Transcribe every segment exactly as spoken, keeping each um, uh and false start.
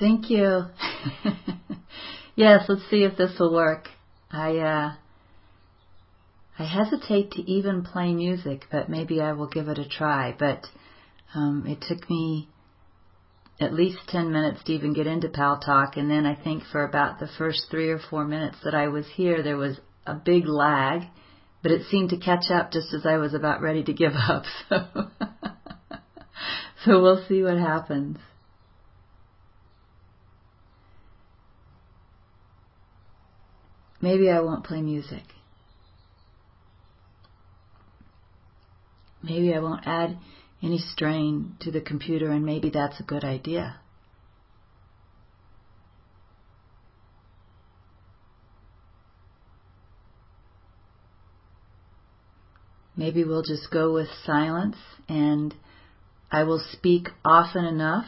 Thank you. Yes, let's see if this will work. I uh, I hesitate to even play music, but maybe I will give it a try. But um, it took me at least ten minutes to even get into Pal Talk, and then I think for about the first three or four minutes that I was here, there was a big lag, but it seemed to catch up just as I was about ready to give up. So, so we'll see what happens. Maybe I won't play music. Maybe I won't add any strain to the computer, and maybe that's a good idea. Maybe we'll just go with silence, and I will speak often enough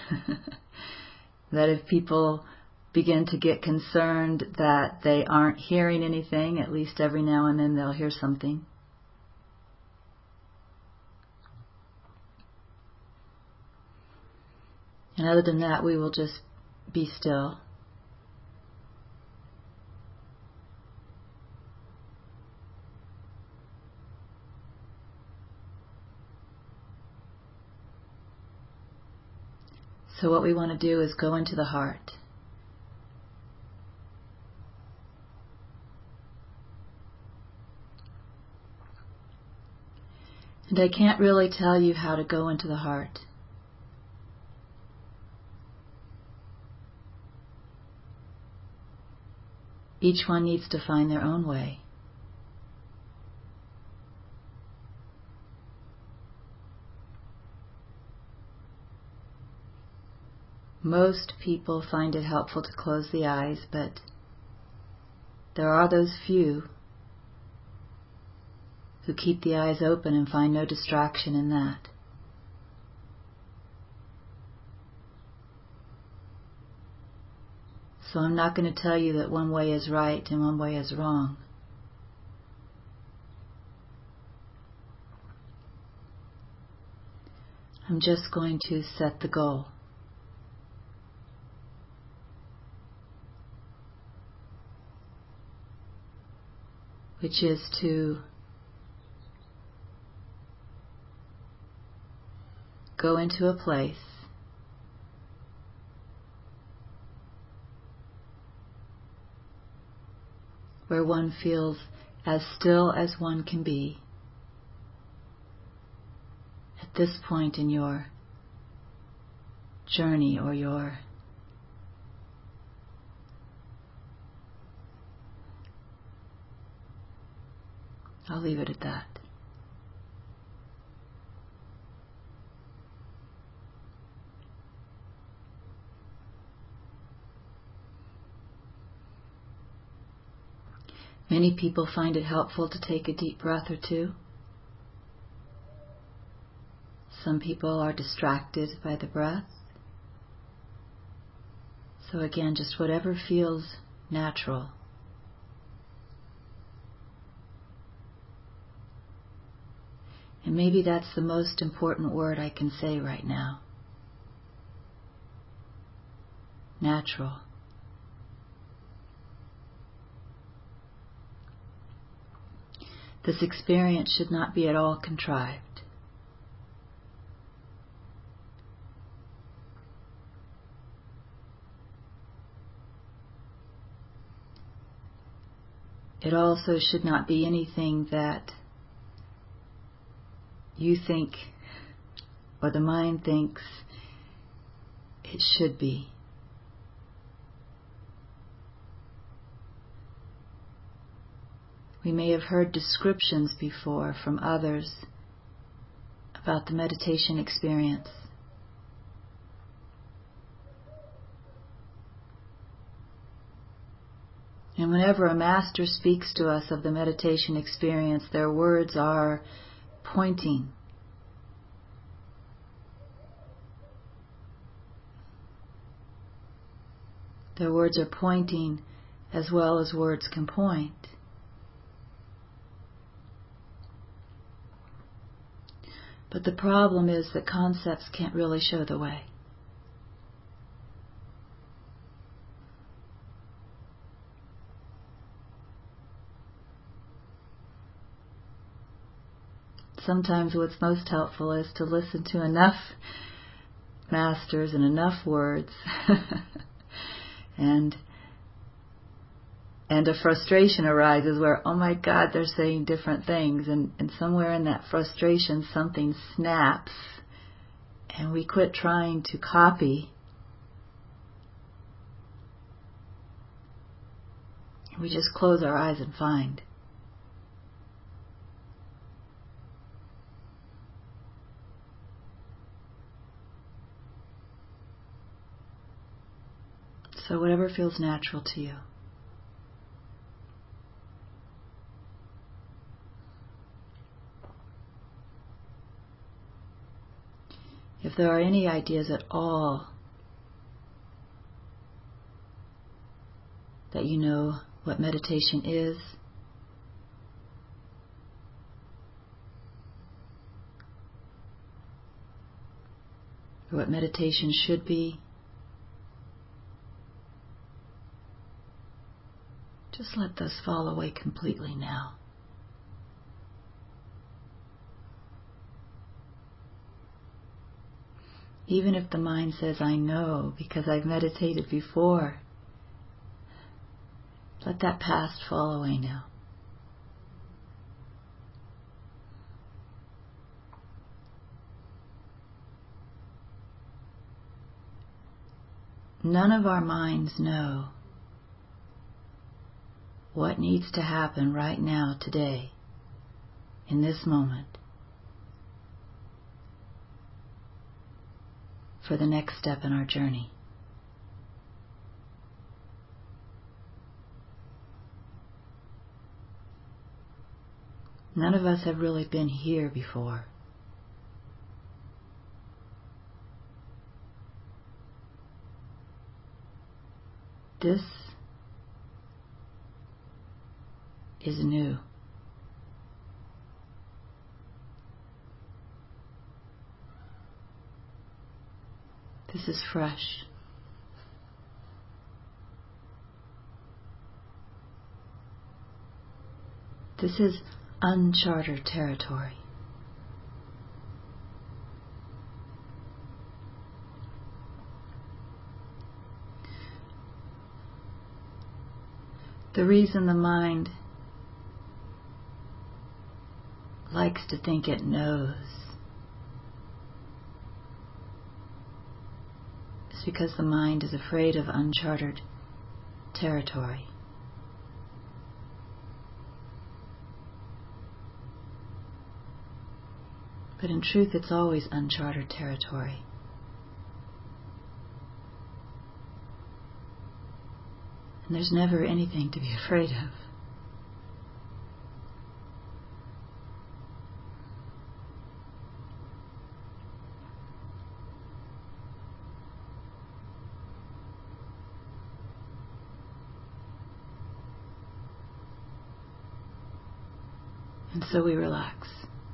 that if people begin to get concerned that they aren't hearing anything, at least every now and then they'll hear something. And other than that, we will just be still. So what we want to do is go into the heart. And I can't really tell you how to go into the heart. Each one needs to find their own way. Most people find it helpful to close the eyes, but there are those few who keep the eyes open and find no distraction in that. So I'm not going to tell you that one way is right and one way is wrong. I'm just going to set the goal. Which is to go into a place where one feels as still as one can be at this point in your journey or your I'll leave it at that. Many people find it helpful to take a deep breath or two. Some people are distracted by the breath. So again, just whatever feels natural. And maybe that's the most important word I can say right now. Natural. This experience should not be at all contrived. It also should not be anything that you think or the mind thinks it should be. We may have heard descriptions before from others about the meditation experience. And whenever a master speaks to us of the meditation experience, their words are pointing. Their words are pointing as well as words can point. But the problem is that concepts can't really show the way. sometimes what's most helpful is to listen to enough masters and enough words and and a frustration arises where, oh my God, they're saying different things, and, and somewhere in that frustration something snaps and we quit trying to copy. We just close our eyes and find. So whatever feels natural to you. If there are any ideas at all that you know what meditation is, or what meditation should be, just let those fall away completely now. Even if the mind says, I know because I've meditated before, let that past fall away now. None of our minds know what needs to happen right now, today, in this moment, for the next step in our journey. None of us have really been here before. This is new. This is fresh. This is uncharted territory. The reason the mind likes to think it knows is because the mind is afraid of uncharted territory. But in truth, it's always uncharted territory. And there's never anything to be afraid of. And so we relax.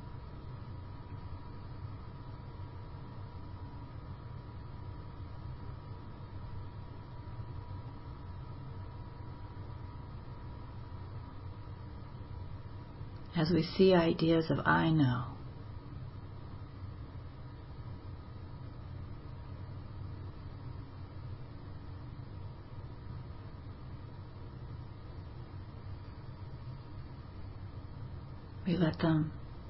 As we see ideas of I know, we let them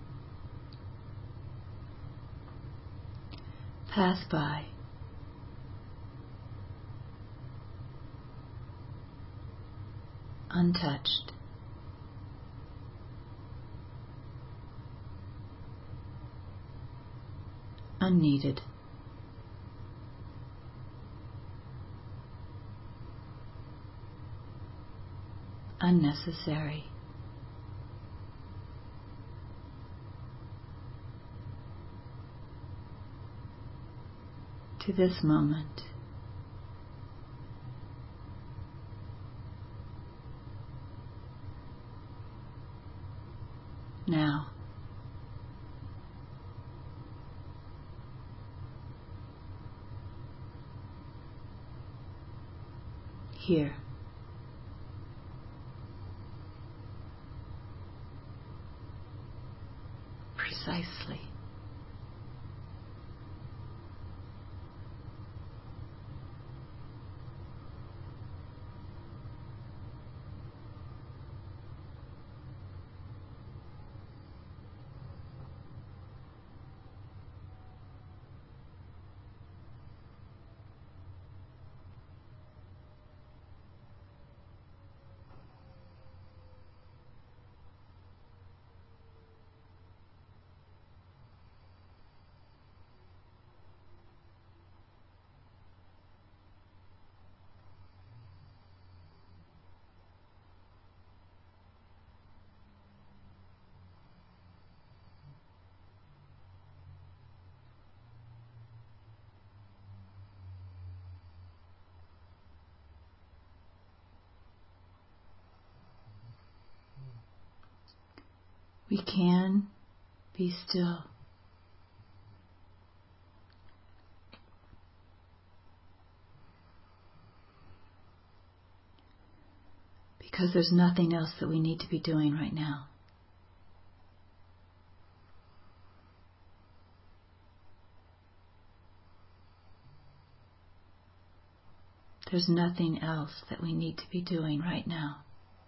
pass by. Untouched. Unneeded. Unnecessary. To this moment. Now. Here. Precisely we can be still. Because there's nothing else that we need to be doing right now. There's nothing else that we need to be doing right now.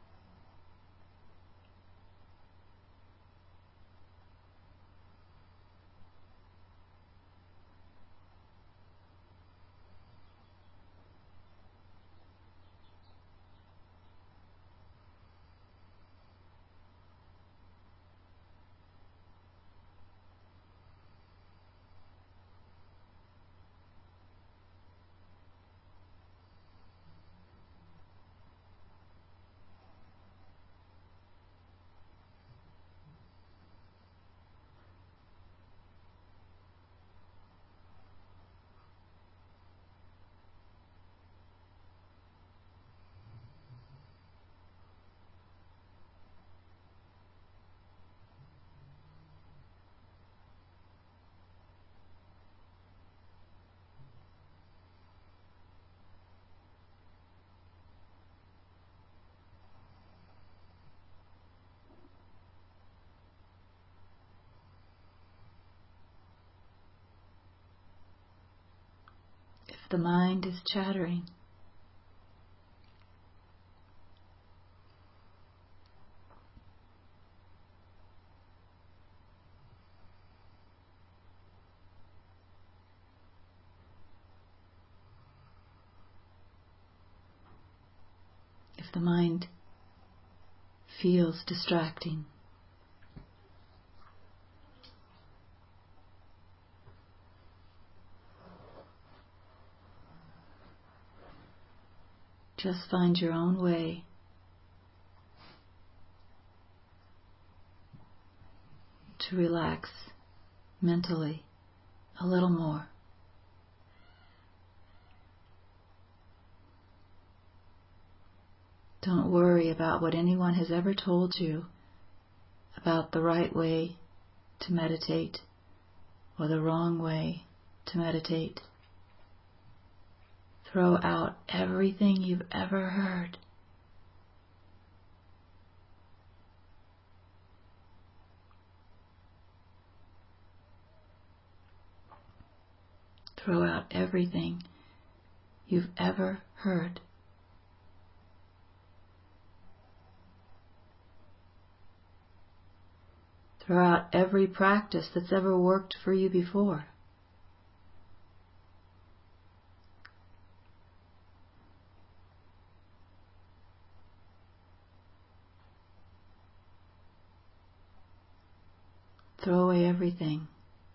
If the mind is chattering, if the mind feels distracting, just find your own way to relax mentally a little more. Don't worry about what anyone has ever told you about the right way to meditate or the wrong way to meditate. Throw out everything you've ever heard. Throw out everything you've ever heard. Throw out every practice that's ever worked for you before. Throw away everything.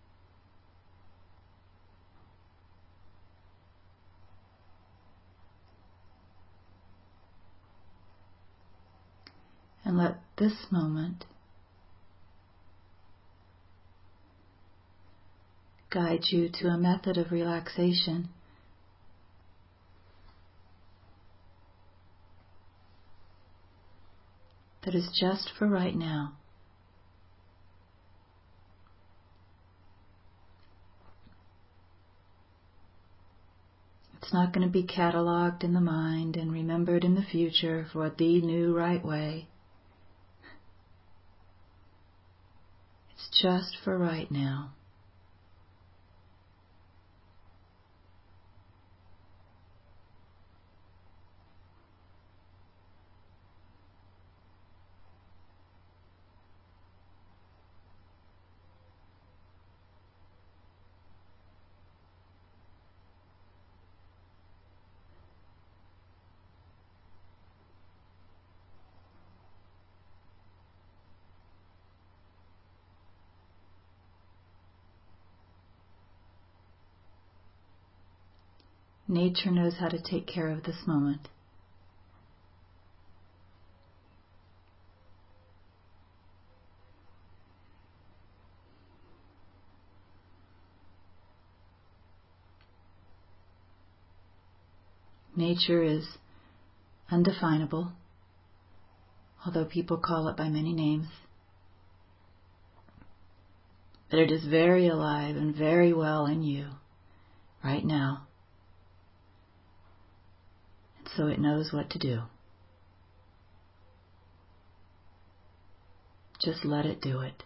And let this moment guide you to a method of relaxation that is just for right now. It's not going to be cataloged in the mind and remembered in the future for the new right way. It's just for right now. Nature knows how to take care of this moment. Nature is undefinable, although people call it by many names. that it is very alive and very well in you right now. And so it knows what to do. Just let it do it.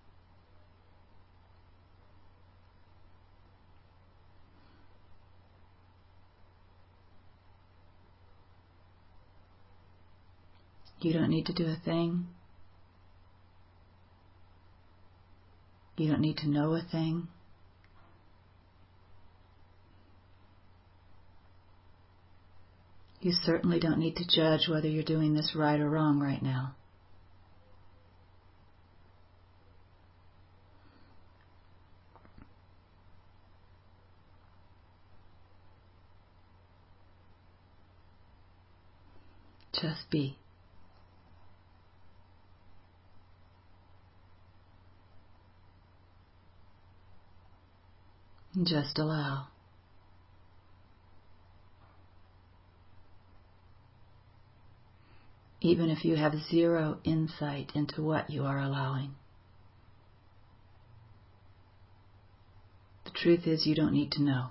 You don't need to do a thing. You don't need to know a thing. You certainly don't need to judge whether you're doing this right or wrong right now. Just be. And just allow. Even if you have zero insight into what you are allowing. The truth is, you don't need to know.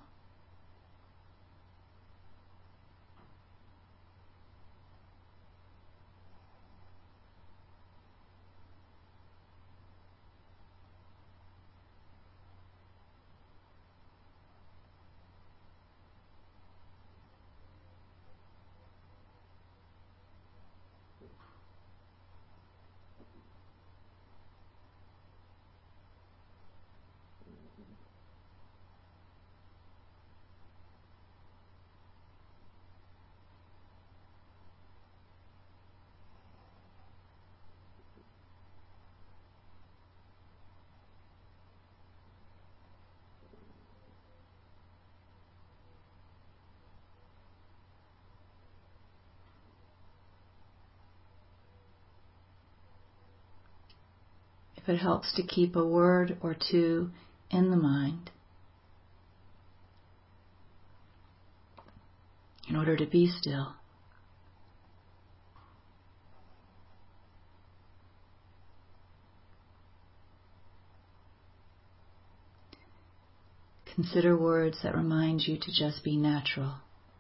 If it helps to keep a word or two in the mind in order to be still. Consider words that remind you to just be natural.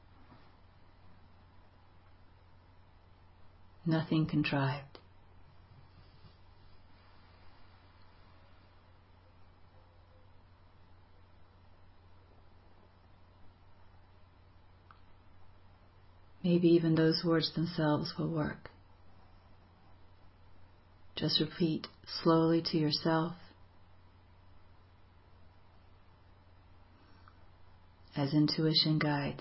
Nothing contrived. Maybe even those words themselves will work. Just repeat slowly to yourself, as intuition guides.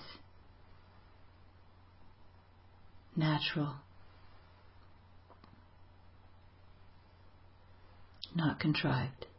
Natural, not contrived.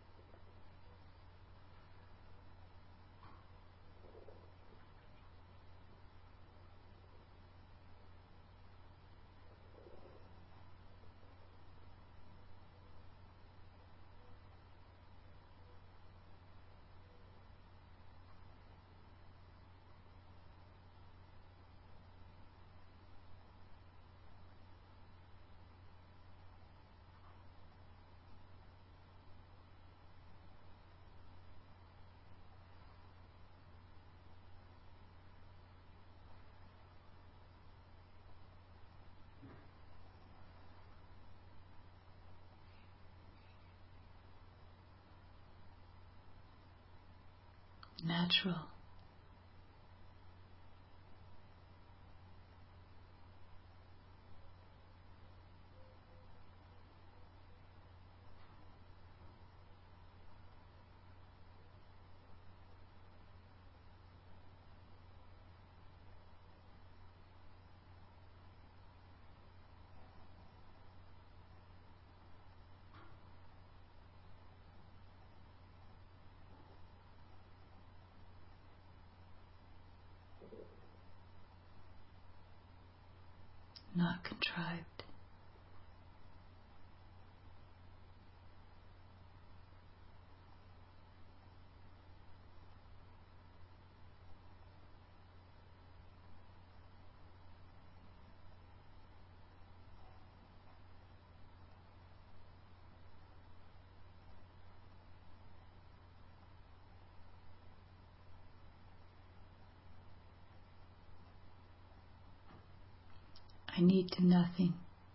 Natural. Not contrived. I need do nothing.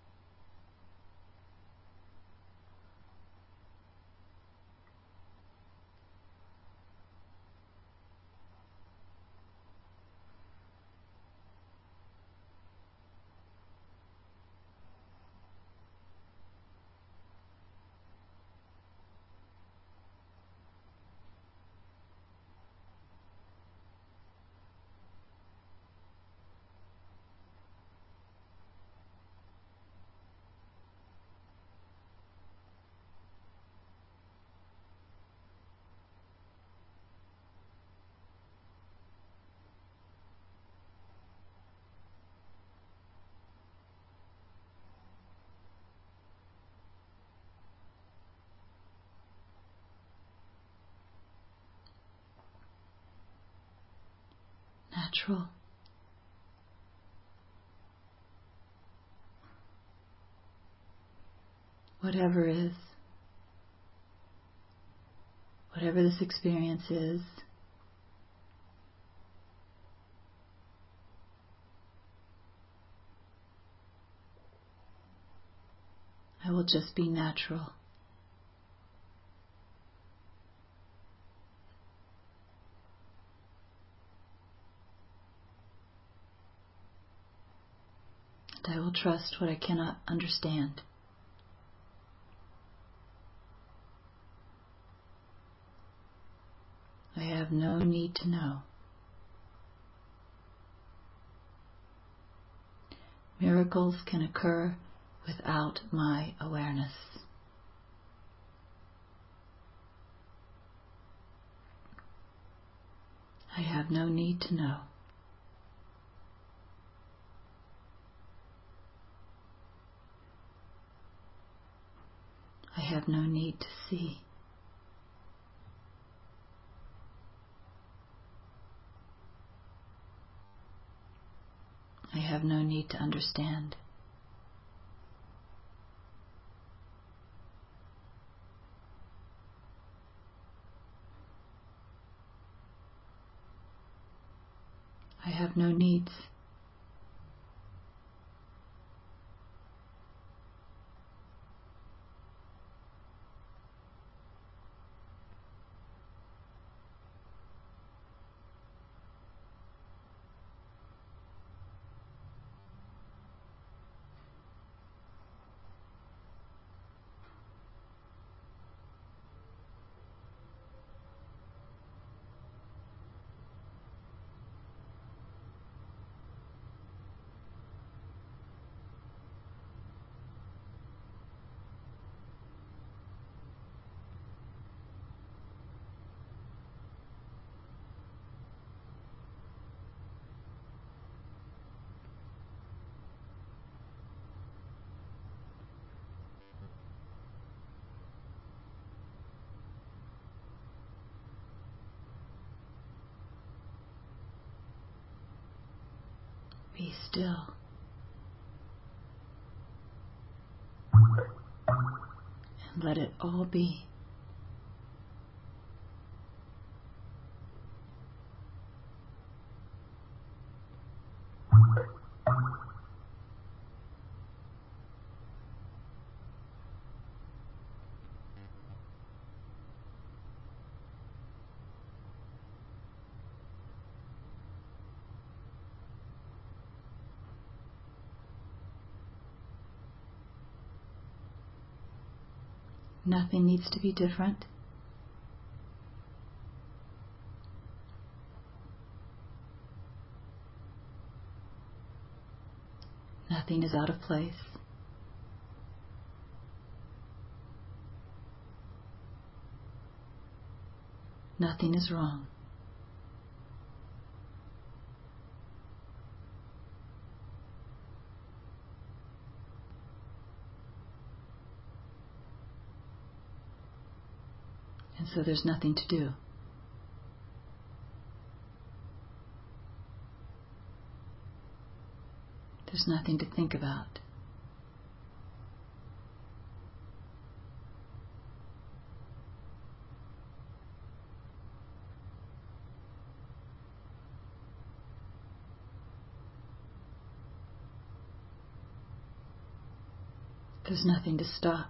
Natural. Whatever is, whatever this experience is, I will just be natural. And I will trust what I cannot understand. I have no need to know. Miracles can occur without my awareness. I have no need to know. I have no need to see. I have no need to understand. I have no needs. Be still. And let it all be. Nothing needs to be different. Nothing is out of place. Nothing is wrong. And so there's nothing to do. There's nothing to think about. There's nothing to stop.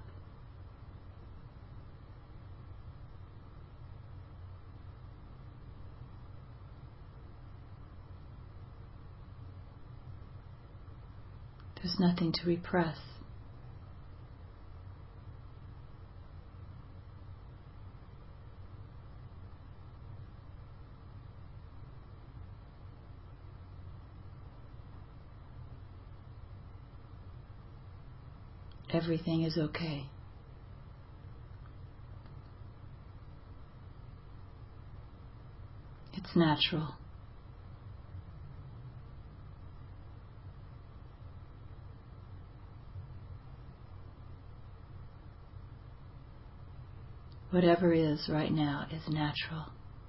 There's nothing to repress. Everything is okay. It's natural. Whatever is right now is natural.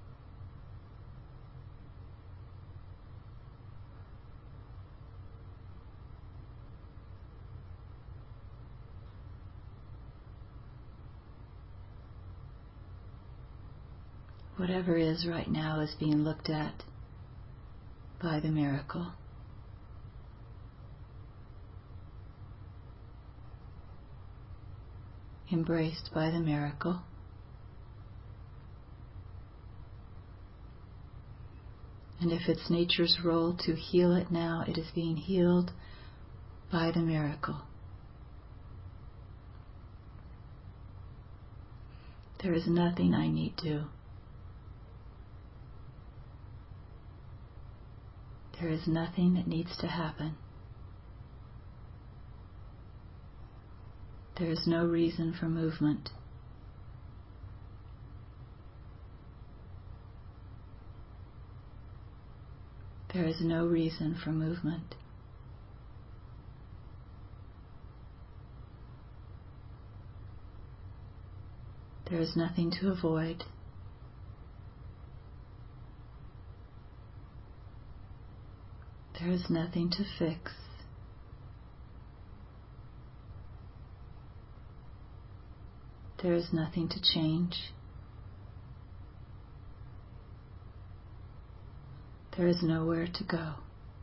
Whatever is right now is being looked at by the miracle. Embraced by the miracle. And if it's nature's role to heal it now, it is being healed by the miracle. There is nothing I need do. There is nothing that needs to happen. There is no reason for movement. There is no reason for movement. There is nothing to avoid. There is nothing to fix. There is nothing to change. There is nowhere to go.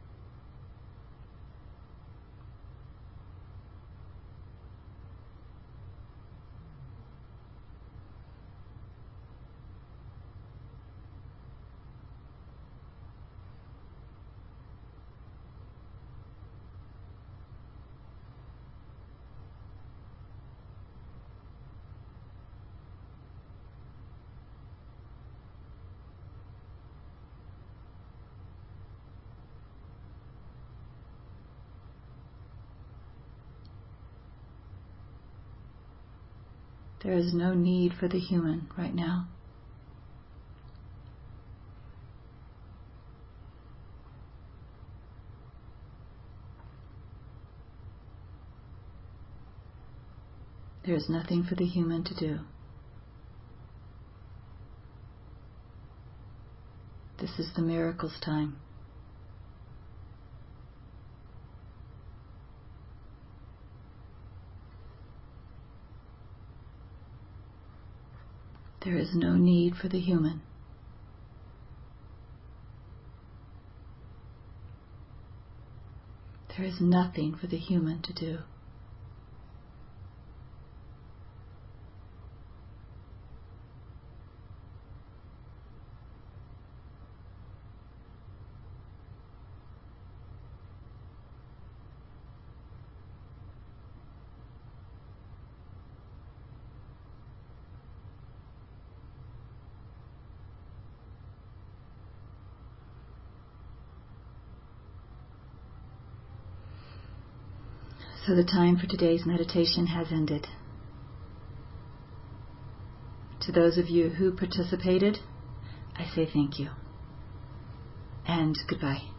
There is no need for the human right now. There is nothing for the human to do. This is the miracle's time. There is no need for the human. There is nothing for the human to do. So the time for today's meditation has ended. To those of you who participated, I say thank you and goodbye.